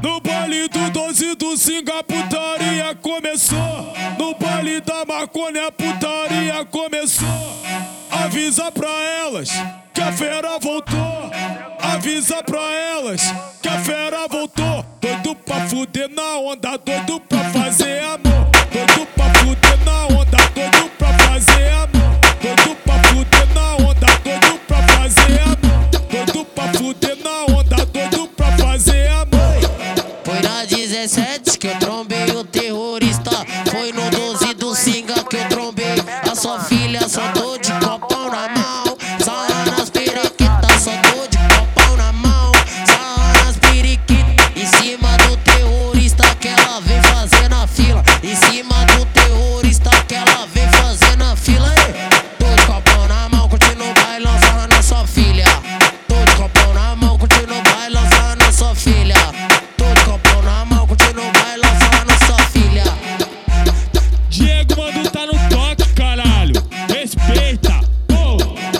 No baile do 12 do Singa, a putaria começou. No baile da maconha, a putaria começou. Avisa pra elas que a fera voltou. Avisa pra elas que a fera voltou. Doido pra fuder na onda, doido pra fazer amor. Doido pra fuder na onda, doido pra fazer amor. Doido pra fuder na onda, doido pra fazer amor. Doido pra fuder na onda, doido pra fazer amor. Foi na 17 que eu trombei o terrorista. Foi no 12 do Singa que eu trombei a sua filha. Só tô de copão na mão, sarra nas periquitas. Só tô de copão na mão, sarra nas periquitas. Em cima do terrorista que ela vem fazer na fila. Em cima do terrorista que ela vem fazer na fila. Tô de copão na mão, continuo bailando, sarra na sua filha. Tô de copão na mão, continuo bailando, sarra na sua filha. Tô de copão na mão, continuo bailando, sarra na sua filha. Diego Mando tá no toque, caralho. Respeita, pô.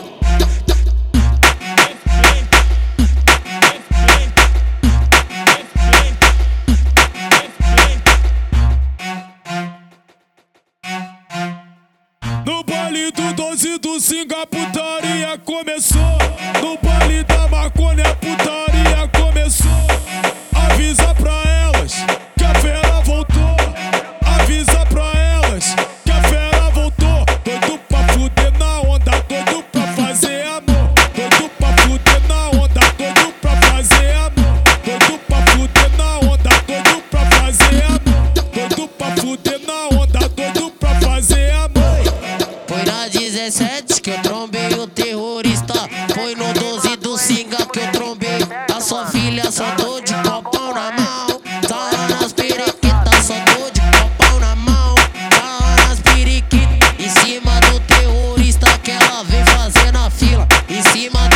No baile do 12 do Singa, a putaria começou. No baile da maconha, a putaria começou. Avisa pra elas que a fera voltou. Avisa pra elas que a fera voltou. Doido pra fuder na onda, doido pra fazer amor. Doido pra fuder na onda, doido pra fazer amor. Doido pra fuder na onda, doido pra fazer amor. Doido pra fuder na onda, doido pra fazer amor. Foi na 17 que eu trombei o terrorista. Foi no 12 do Singa que eu trombei a sua filha. Só tô de copão na mão, sarra nas periquitas. Só tô de copão na mão, sarra nas periquitas. Em cima do terrorista que ela vem fazer na fila. Em cima